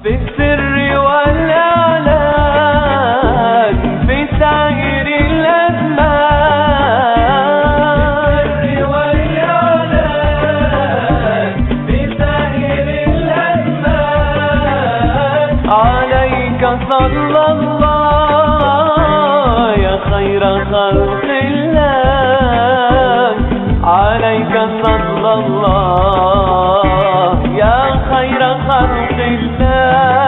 في السر والإعلان في سائر الأزمان، في السر والإعلان في سائر الأزمان. عليك صلى الله يا خير خلق الله، عليك صلى الله يا خير خلق الله.